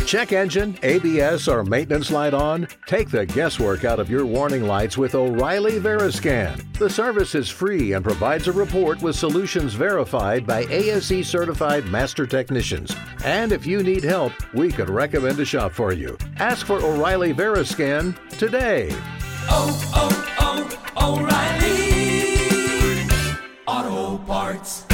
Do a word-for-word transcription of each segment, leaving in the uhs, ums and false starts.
Check engine, A B S, or maintenance light on? Take the guesswork out of your warning lights with O'Reilly Veriscan. The service is free and provides a report with solutions verified by A S E certified master technicians. And if you need help, we could recommend a shop for you. Ask for O'Reilly Veriscan today. Oh, oh, oh, O'Reilly Auto Parts.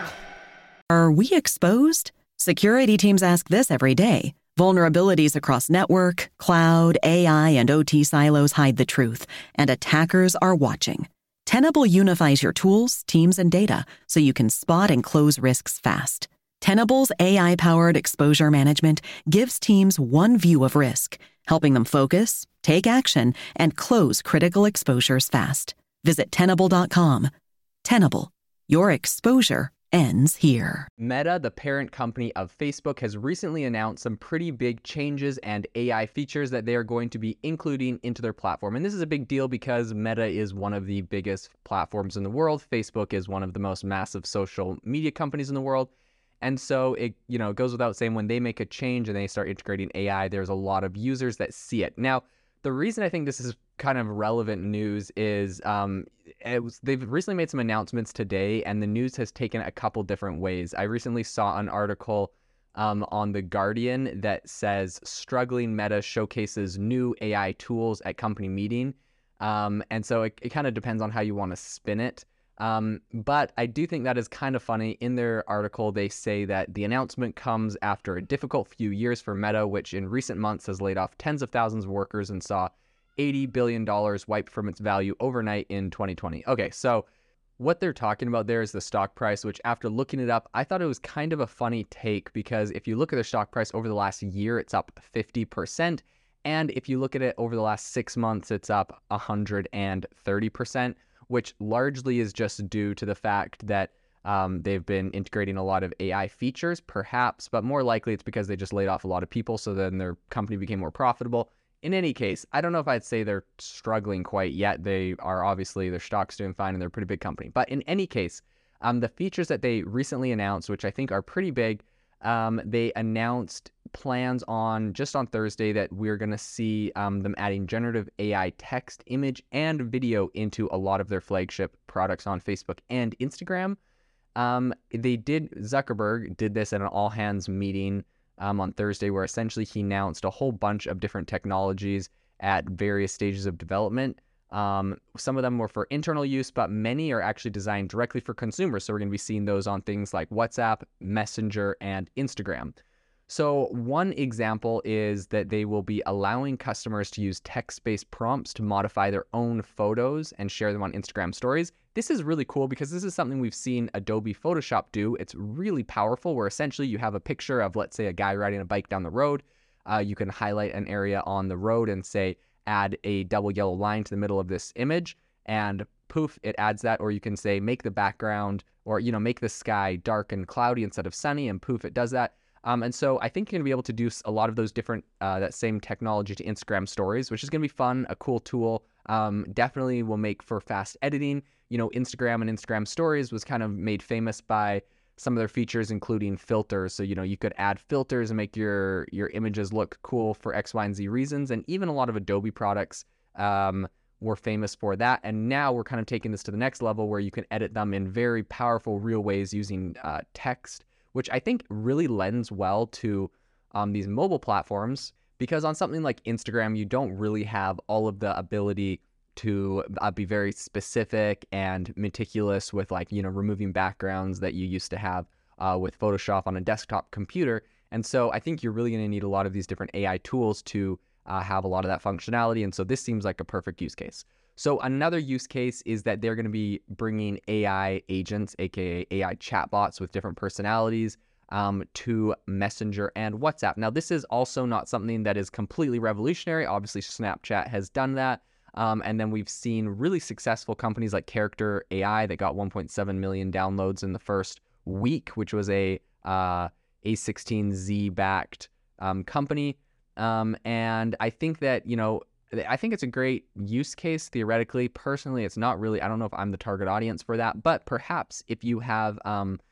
Are we exposed? Security teams ask this every day. Vulnerabilities across network, cloud, A I, and O T silos hide the truth, and attackers are watching. Tenable unifies your tools, teams, and data so you can spot and close risks fast. Tenable's A I-powered exposure management gives teams one view of risk, helping them focus, take action, and close critical exposures fast. Visit Tenable dot com. Tenable. Your exposure ends here. Meta, the parent company of Facebook, has recently announced some pretty big changes and A I features that they are going to be including into their platform. And this is a big deal because Meta is one of the biggest platforms in the world. Facebook is one of the most massive social media companies in the world. And so it, you know, goes without saying, when they make a change and they start integrating A I, there's a lot of users that see it. Now, the reason I think this is kind of relevant news is um, it was, they've recently made some announcements today, and the news has taken a couple different ways. I recently saw an article um, on The Guardian that says struggling Meta showcases new A I tools at company meeting. Um, and so it, it kind of depends on how you want to spin it. Um, but I do think that is kind of funny. In their article, they say that the announcement comes after a difficult few years for Meta, which in recent months has laid off tens of thousands of workers and saw eighty billion dollars wiped from its value overnight in twenty twenty. Okay, so what they're talking about there is the stock price, which after looking it up, I thought it was kind of a funny take, because if you look at their stock price over the last year, it's up fifty percent. And if you look at it over the last six months, it's up one hundred thirty percent. Which largely is just due to the fact that um, they've been integrating a lot of A I features, perhaps, but more likely it's because they just laid off a lot of people, so then their company became more profitable. In any case, I don't know if I'd say they're struggling quite yet. They are obviously, their stock's doing fine and they're a pretty big company. But in any case, um, the features that they recently announced, which I think are pretty big, um, they announced plans on just on Thursday that we're going to see um, them adding generative A I text, image, and video into a lot of their flagship products on Facebook and Instagram. Um, they did, Zuckerberg did this at an all hands meeting um, on Thursday, where essentially he announced a whole bunch of different technologies at various stages of development. Um, some of them were for internal use, but many are actually designed directly for consumers. So we're going to be seeing those on things like WhatsApp, Messenger, and Instagram. So one example is that they will be allowing customers to use text-based prompts to modify their own photos and share them on Instagram stories. This is really cool because this is something we've seen Adobe Photoshop do. It's really powerful, where essentially you have a picture of, let's say, a guy riding a bike down the road. Uh, you can highlight an area on the road and say, add a double yellow line to the middle of this image, and poof, it adds that. Or you can say, make the background, or, you know, make the sky dark and cloudy instead of sunny, and poof, it does that. Um, and so I think you're going to be able to do a lot of those different, uh, that same technology to Instagram stories, which is going to be fun, a cool tool. Um, definitely will make for fast editing. You know, Instagram and Instagram stories was kind of made famous by some of their features, including filters. So, you know, you could add filters and make your, your images look cool for X, Y, and Z reasons. And even a lot of Adobe products um, were famous for that. And now we're kind of taking this to the next level, where you can edit them in very powerful, real ways using uh, text, which I think really lends well to um, these mobile platforms, because on something like Instagram, you don't really have all of the ability to uh, be very specific and meticulous with, like, you know, removing backgrounds that you used to have uh, with Photoshop on a desktop computer. And so I think you're really going to need a lot of these different A I tools to uh, have a lot of that functionality. And so this seems like a perfect use case. So another use case is that they're going to be bringing A I agents, aka A I chatbots with different personalities, um, to Messenger and WhatsApp. Now, this is also not something that is completely revolutionary. Obviously, Snapchat has done that. Um, and then we've seen really successful companies like Character A I that got one point seven million downloads in the first week, which was a uh, A sixteen Z backed um, company. Um, and I think that, you know, I think it's a great use case theoretically. Personally, it's not really, I don't know if I'm the target audience for that, but perhaps if you have um,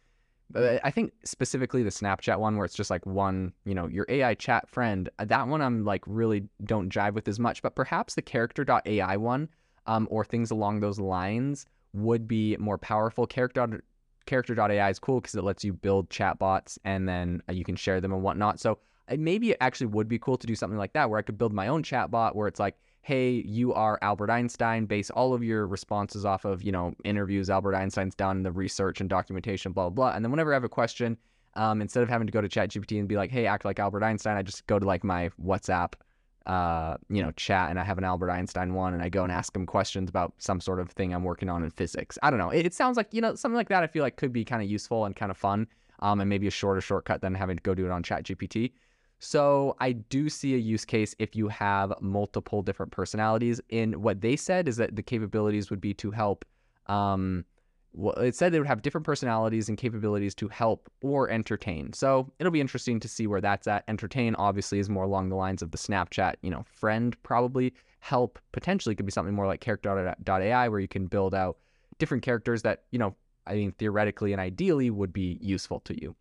But I think specifically the Snapchat one where it's just like one, you know, your A I chat friend, that one I'm like really don't jive with as much, but perhaps the character dot A I one um, or things along those lines would be more powerful. Character character dot A I is cool because it lets you build chatbots and then you can share them and whatnot. So maybe it actually would be cool to do something like that where I could build my own chatbot where it's like, hey, you are Albert Einstein, base all of your responses off of, you know, interviews Albert Einstein's done, the research and documentation, blah, blah, blah. And then whenever I have a question, um, instead of having to go to ChatGPT and be like, hey, act like Albert Einstein, I just go to like my WhatsApp, uh, you know, chat, and I have an Albert Einstein one, and I go and ask him questions about some sort of thing I'm working on in physics. I don't know. It, it sounds like, you know, something like that I feel like could be kind of useful and kind of fun, um, and maybe a shorter shortcut than having to go do it on ChatGPT. So I do see a use case if you have multiple different personalities. In what they said is that the capabilities would be to help, um, well, it said they would have different personalities and capabilities to help or entertain. So it'll be interesting to see where that's at. Entertain obviously is more along the lines of the Snapchat, you know, friend probably. Help potentially could be something more like character dot A I where you can build out different characters that, you know, I mean, theoretically and ideally would be useful to you.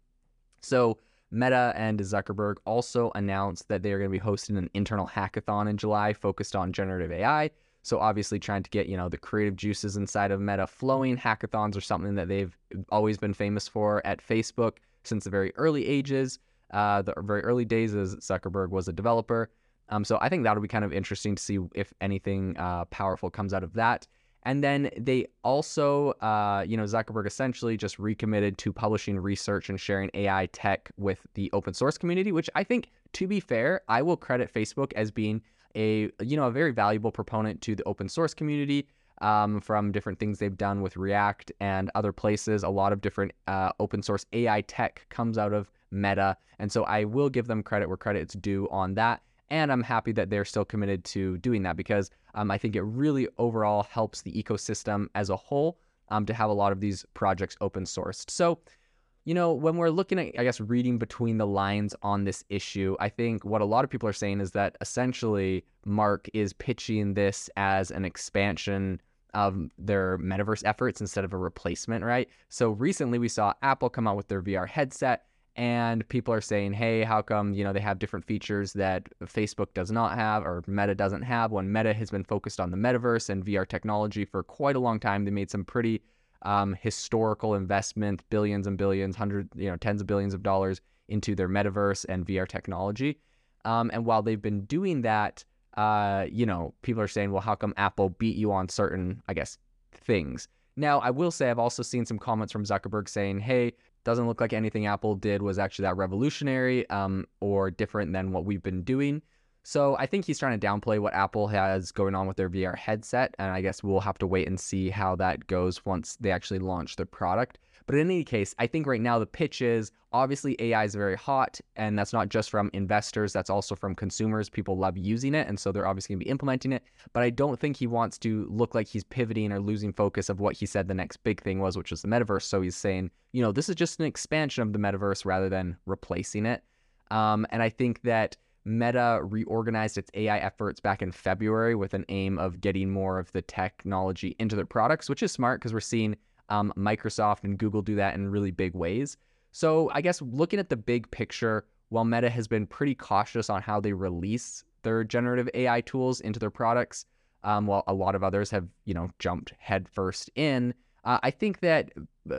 So Meta and Zuckerberg also announced that they are going to be hosting an internal hackathon in July focused on generative A I. So obviously trying to get, you know, the creative juices inside of Meta flowing. Hackathons are something that they've always been famous for at Facebook since the very early ages, uh, the very early days as Zuckerberg was a developer. Um, so I think that'll be kind of interesting to see if anything uh, powerful comes out of that. And then they also, uh, you know, Zuckerberg essentially just recommitted to publishing research and sharing A I tech with the open source community, which I think, to be fair, I will credit Facebook as being a, you know, a very valuable proponent to the open source community um, from different things they've done with React and other places. A lot of different uh, open source A I tech comes out of Meta. And so I will give them credit where credit's due on that. And I'm happy that they're still committed to doing that because um, I think it really overall helps the ecosystem as a whole um, to have a lot of these projects open sourced. So, you know, when we're looking at, I guess, reading between the lines on this issue, I think what a lot of people are saying is that essentially Mark is pitching this as an expansion of their metaverse efforts instead of a replacement, right? So recently we saw Apple come out with their V R headset. And people are saying, hey, how come, you know, they have different features that Facebook does not have or Meta doesn't have when Meta has been focused on the metaverse and V R technology for quite a long time. They made some pretty um, historical investment, billions and billions, hundreds, you know, tens of billions of dollars into their metaverse and V R technology. Um, and while they've been doing that, uh, you know, people are saying, well, how come Apple beat you on certain, I guess, things? Now, I will say I've also seen some comments from Zuckerberg saying, hey, doesn't look like anything Apple did was actually that revolutionary um, or different than what we've been doing. So I think he's trying to downplay what Apple has going on with their V R headset. And I guess we'll have to wait and see how that goes once they actually launch their product. But in any case, I think right now the pitch is obviously A I is very hot, and that's not just from investors, that's also from consumers. People love using it, and so they're obviously going to be implementing it. But I don't think he wants to look like he's pivoting or losing focus of what he said the next big thing was, which was the metaverse. So he's saying, you know, this is just an expansion of the metaverse rather than replacing it. Um, and I think that Meta reorganized its A I efforts back in February with an aim of getting more of the technology into their products, which is smart because we're seeing Um, Microsoft and Google do that in really big ways. So I guess looking at the big picture, while Meta has been pretty cautious on how they release their generative A I tools into their products, um, while a lot of others have, you know, jumped headfirst in, uh, I think that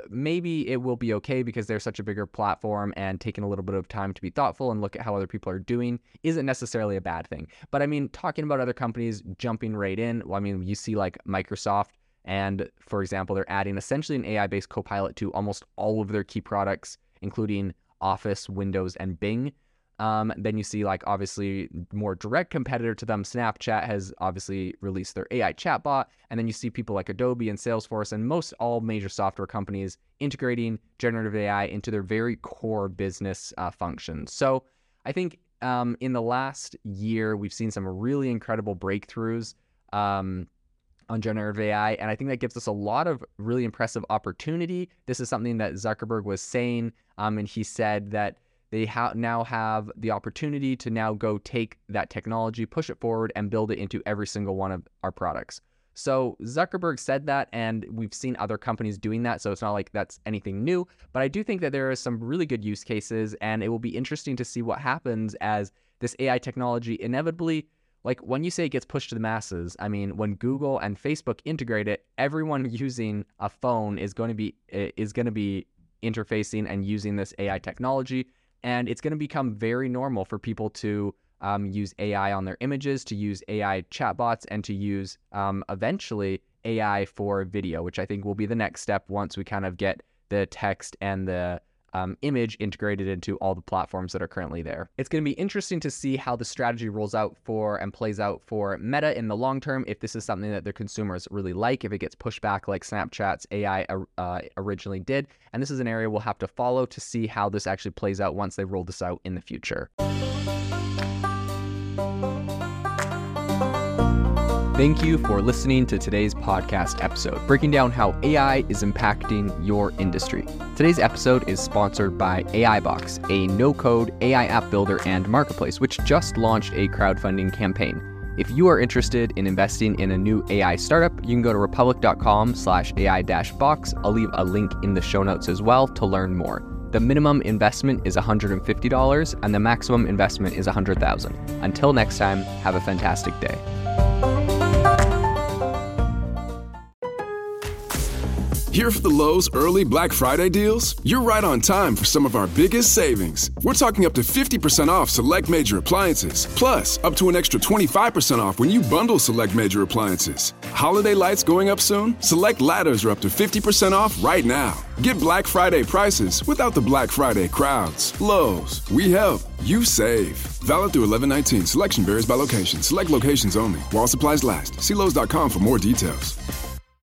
maybe it will be okay because they're such a bigger platform, and taking a little bit of time to be thoughtful and look at how other people are doing isn't necessarily a bad thing. But I mean, talking about other companies jumping right in, well, I mean, you see like Microsoft, and for example, they're adding essentially an A I-based Copilot to almost all of their key products, including Office, Windows, and Bing. Um, then you see like obviously more direct competitor to them, Snapchat has obviously released their A I chatbot. And then you see people like Adobe and Salesforce and most all major software companies integrating generative A I into their very core business uh, functions. So I think um, in the last year, we've seen some really incredible breakthroughs um, on generative A I, and I think that gives us a lot of really impressive opportunity. This is something that Zuckerberg was saying, um, and he said that they ha- now have the opportunity to now go take that technology, push it forward, and build it into every single one of our products. So Zuckerberg said that, and we've seen other companies doing that, so it's not like that's anything new. But I do think that there are some really good use cases, and it will be interesting to see what happens as this A I technology inevitably, like when you say it gets pushed to the masses, I mean, when Google and Facebook integrate it, everyone using a phone is going to be is going to be interfacing and using this A I technology, and it's going to become very normal for people to um, use A I on their images, to use A I chatbots, and to use um, eventually A I for video, which I think will be the next step once we kind of get the text and the Um, image integrated into all the platforms that are currently there. It's going to be interesting to see how the strategy rolls out for and plays out for Meta in the long term, if this is something that their consumers really like, if it gets pushed back like Snapchat's A I uh, originally did. And this is an area we'll have to follow to see how this actually plays out once they roll this out in the future. Thank you for listening to today's podcast episode, breaking down how A I is impacting your industry. Today's episode is sponsored by AIbox, a no-code A I app builder and marketplace, which just launched a crowdfunding campaign. If you are interested in investing in a new A I startup, you can go to republic.com slash AI dash box. I'll leave a link in the show notes as well to learn more. The minimum investment is one hundred fifty dollars and the maximum investment is one hundred thousand dollars. Until next time, have a fantastic day. Here for the Lowe's early Black Friday deals? You're right on time for some of our biggest savings. We're talking up to fifty percent off select major appliances, plus up to an extra twenty-five percent off when you bundle select major appliances. Holiday lights going up soon? Select ladders are up to fifty percent off right now. Get Black Friday prices without the Black Friday crowds. Lowe's, we help, you save. Valid through eleven nineteen. Selection varies by location. Select locations only. While supplies last. See Lowe's dot com for more details.